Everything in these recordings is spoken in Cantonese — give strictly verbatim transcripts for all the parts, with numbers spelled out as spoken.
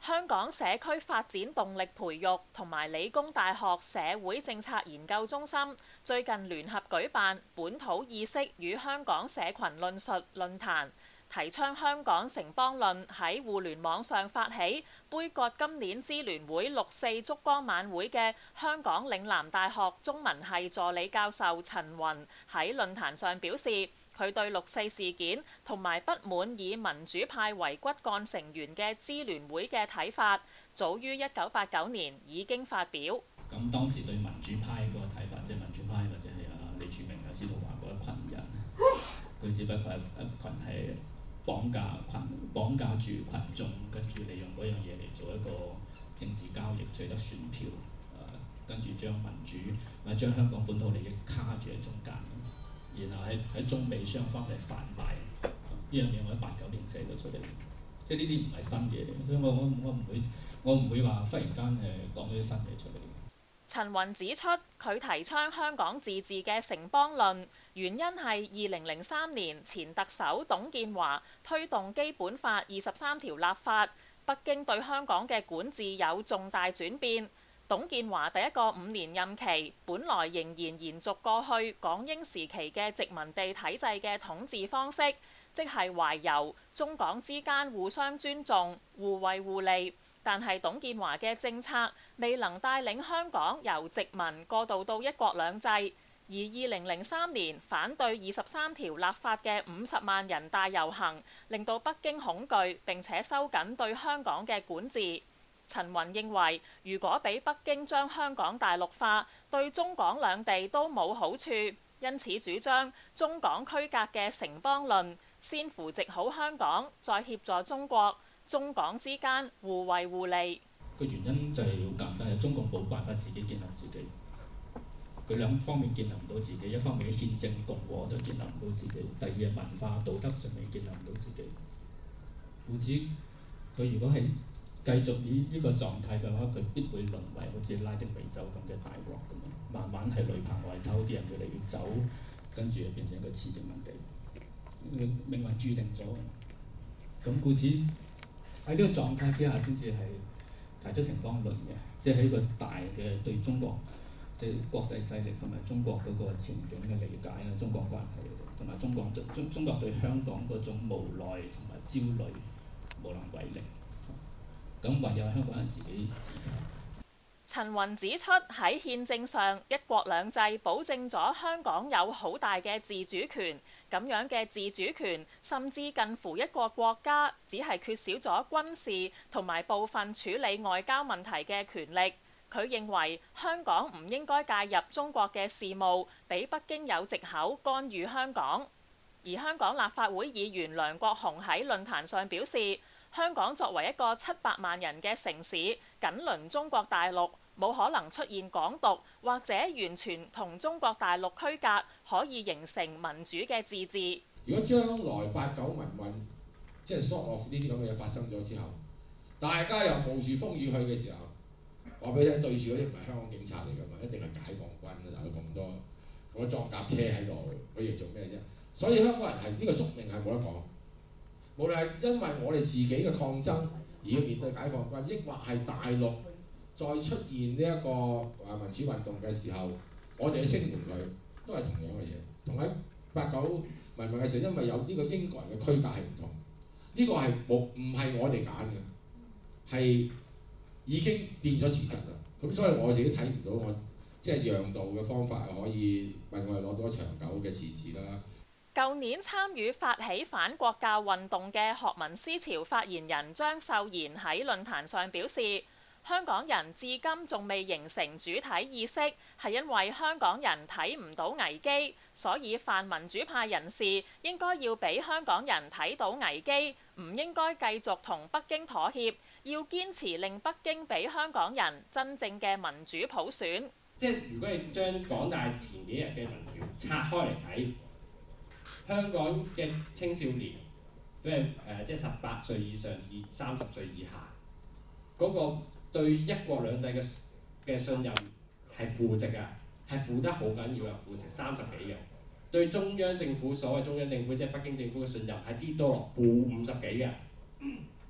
香港社區發展動力培育同埋理工大學社會政策研究中心最近聯合舉辦本土意識與香港社群論述論壇，提倡香港城邦論喺互聯網上發起，杯葛今年支聯會六四燭光晚會嘅香港嶺南大學中文系助理教授陳雲喺論壇上表示，佢對六四事件同埋不滿以民主派為骨幹成員嘅支聯會嘅睇法，早於一九八九年已經發表。 咁當時對民主派嗰個睇法，即係民主派或者係啊李柱銘啊、司徒華嗰一群人，佢只不過係一群係綁架群綁架住群眾，跟住利用嗰樣嘢嚟做一個政治交易，取得選票，誒跟住將民主或者將香港本土利益卡住喺中間。然後喺喺中美雙方嚟販賣呢樣嘢，我喺八九年寫咗出嚟，即係呢啲唔係新嘢嚟，所以我我我唔會我唔會話忽然間誒講咗啲新嘢出嚟。 陳雲指出，佢提倡香港自治嘅城邦論，原因係二零零三年前特首董建華推動基本法二十三條立法，北京對香港嘅管治有重大轉變。董建華第一個五年任期，本來仍然延續過去港英時期嘅殖民地體制嘅統治方式，即係懷柔中港之間互相尊重、互惠互利。但係董建華嘅政策未能帶領香港由殖民過渡到一國兩制，而二零零三年反對二十三條立法嘅五十萬人大遊行，令到北京恐懼並且收緊對香港嘅管治。陳雲認為，如果俾北京將香港大陸化，對中港兩地都冇好處，因此主張中港區隔嘅城邦論，先扶植好香港，再協助中國，中港之間互惠互利。 個原因就係好簡單，係中國冇辦法自己建立自己，佢兩方面建立唔到自己，一方面嘅憲政共和都建立唔到自己，第二係文化道德上面建立唔到自己。故此，佢如果係繼續以呢個狀態嘅話，佢必會淪為好似拉丁美洲咁嘅大國咁樣，慢慢係雷朋外偷，啲人越嚟越走，跟住變成一個次殖民地，命運注定咗。咁故此喺呢個狀態之下，先至係提出城邦論嘅，即係喺個大嘅對中國即係、就是、國際勢力同埋中國嗰個前景嘅理解啦，中國關係同埋中國中中國對香港嗰種無奈同埋焦慮無能為力。咁唯有香港人自己自強。 陳雲指出，喺憲政上，一國兩制保證咗香港有好大嘅自主權，咁樣嘅自主權甚至近乎一個國家，只係缺少咗軍事同埋部分處理外交問題嘅權力。佢認為香港唔應該介入中國嘅事務，俾北京有藉口干預香港。而香港立法會議員梁國雄喺論壇上表示，香港作為一個七百萬人嘅城市，緊鄰中國大陸，冇可能出現港獨或者完全同中國大陸區隔，可以形成民主嘅自治。 如果將來八九民運即係 sort of 呢啲咁嘅嘢發生咗之後，大家又冒住風雨去嘅時候，話俾你聽，對住嗰啲唔係香港警察嚟㗎嘛，一定係解放軍啊！大佬咁多咁多裝甲車喺度，可以做咩啫？所以香港人係呢個宿命係冇得講。無論係因為我哋自己嘅抗爭而要面對解放軍，抑或係大陸再出現呢一個啊民主運動嘅時候，我哋去聲援佢，都係同樣嘅嘢。同喺八九民運嘅時候，因為有呢個英國人嘅區隔係唔同，呢、這個係冇唔係我哋揀嘅，係已經變咗事實啦。咁所以我自己睇唔到我即係讓渡嘅方法係可以為我哋攞到長久嘅自治啦。 舊年參與發起反國教運動嘅學民思潮發言人張秀賢喺論壇上表示，香港人至今仲未形成主體意識，係因為香港人睇唔到危機，所以泛民主派人士應該要俾香港人睇到危機，唔應該繼續同北京妥協，要堅持令北京俾香港人真正嘅民主普選。 即係如果你將港大前幾日嘅民調拆開嚟睇，香港嘅青少年，譬如誒即係十八歲以上至三十歲以下，嗰、那個對一國兩制嘅嘅信任係負值啊，係負得好緊要啊，負值三十幾嘅。對中央政府所謂中央政府即係北京政府嘅信任係跌到落負五十幾嘅。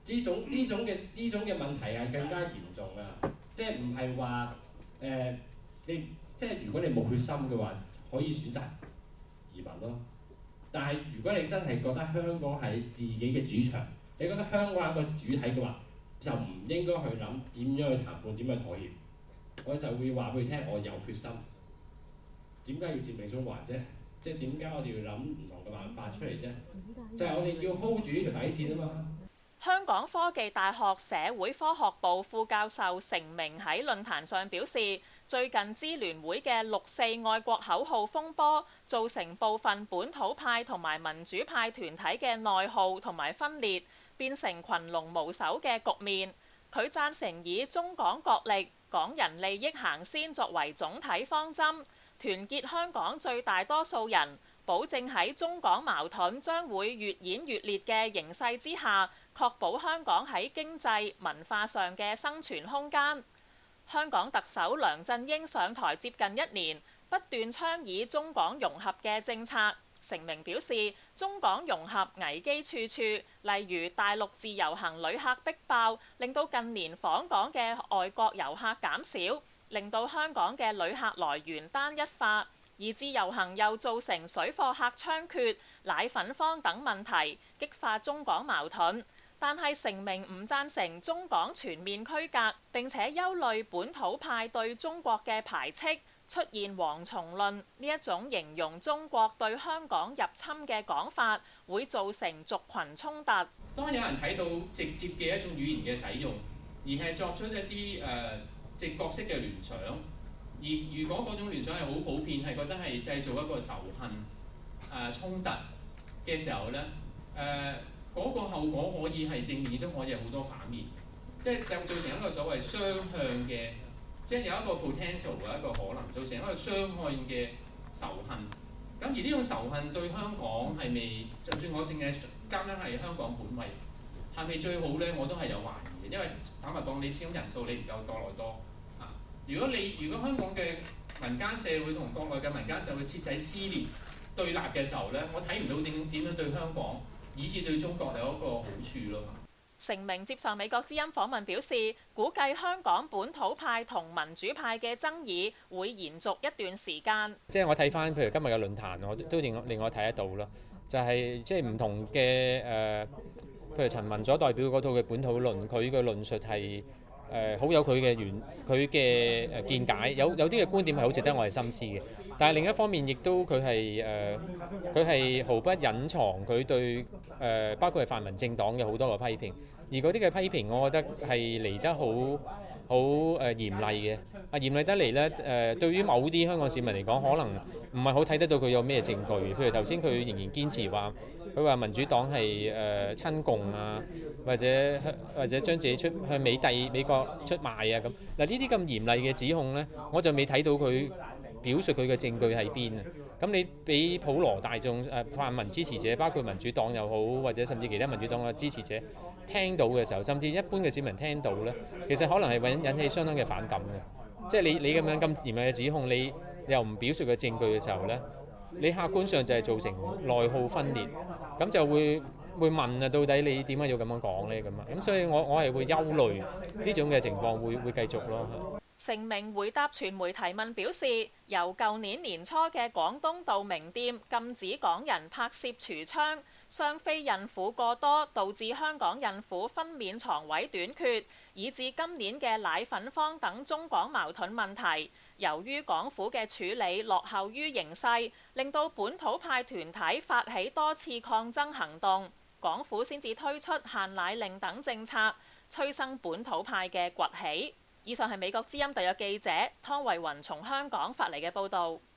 呢種呢種嘅呢種嘅問題係更加嚴重啊！即係唔係話誒你即係如果你冇決心嘅話，可以選擇移民咯。但係如果你真係覺得香港係自己嘅主場，你覺得香港係一個主體嘅話，就唔應該去諗點樣去談判，點樣去妥協。我就會話俾佢聽，我有決心。點解要佔領中環啫？即係點解我哋要諗唔同嘅辦法出嚟啫？就係我哋要 hold 住呢條底線啊嘛！ 香港科技大學社會科學部副教授成明喺論壇上表示，最近支聯會嘅六四愛國口號風波，造成部分本土派同埋民主派團體嘅內耗同埋分裂，變成群龍無首嘅局面。佢贊成以中港角力、港人利益行先作為總體方針，團結香港最大多數人，保證喺中港矛盾將會越演越烈嘅形勢之下，確保香港喺經濟文化上嘅生存空間。香港特首梁振英上台接近一年，不斷倡議中港融合嘅政策。成明表示，中港融合危機處處，例如大陸自由行旅客逼爆，令到近年訪港嘅外國遊客減少，令到香港嘅旅客來源單一化，而自由行又造成水貨客猖獗、奶粉荒等問題，激化中港矛盾。但係成明唔贊成中港全面區隔，並且憂慮本土派對中國嘅排斥，出現蝗蟲論呢一種形容中國對香港入侵嘅講法，會造成族群衝突。 當有人睇到直接嘅一種語言嘅使用，而係作出一啲誒、呃、直覺式嘅聯想，而如果嗰種聯想係好普遍，係覺得係製造一個仇恨、誒、呃、衝突嘅時候咧，誒、呃。嗰個後果可以係正面，都可以有好多反面，即係就造成一個所謂雙向嘅，即係有一個 potential 嘅一個可能，造成一個雙向嘅仇恨。咁而呢種仇恨對香港係咪，就算我淨係單單係香港本位，係咪最好咧？我都係有懷疑嘅，因為坦白講，你始終人數你唔夠國內多啊。如果你如果香港嘅民間社會同國內嘅民間社會徹底撕裂對立嘅時候咧，我睇唔到點點樣對香港，以至對中國有一個好處咯。 成明接受美國之音訪問表示，估計香港本土派同民主派嘅爭議會延續一段時間。 即係我睇翻，譬如今日嘅論壇，我都令我令我睇得到啦。就係即係唔同嘅誒、呃，譬如陳文所代表嗰套嘅本土論，佢嘅論述係誒好有佢嘅原佢嘅誒見解，有有啲嘅觀點係好值得我哋深思嘅。但係另一方面，亦都佢係誒，佢係毫不隱藏佢對誒、呃，包括係泛民政黨嘅好多個批評。而嗰啲嘅批評，我覺得係嚟得好好誒嚴厲嘅。啊嚴厲得嚟咧誒，對於某啲香港市民嚟講，可能唔係好睇得到佢有咩證據。譬如頭先佢仍然堅持話，佢話民主黨係誒親共啊，或者或者將自己出向美帝美國出賣啊咁。嗱呢啲咁嚴厲嘅指控咧，我就未睇到佢表述佢嘅證據喺邊啊？咁你俾普羅大眾誒泛民支持者，包括民主黨又好，或者甚至其他民主黨嘅支持者聽到嘅時候，甚至一般嘅市民聽到咧，其實可能係引引起相當嘅反感嘅。即係你你咁樣咁嚴厲嘅指控，你又唔表述嘅證據嘅時候咧，你客觀上就係造成內耗分裂，咁就會會問啊，到底你點解要咁樣講咧？咁啊，咁所以我我係會憂慮呢種嘅情況會會繼續咯。 成明回答傳媒提問表示，由舊年年初嘅廣東道名店禁止港人拍攝櫥窗，雙非孕婦過多，導致香港孕婦分娩床位短缺，以至今年嘅奶粉荒等中港矛盾問題。由於港府嘅處理落後於形勢，令到本土派團體發起多次抗爭行動，港府先至推出限奶令等政策，催生本土派嘅崛起。以上係美國之音特約記者湯慧雲從香港發嚟嘅報導。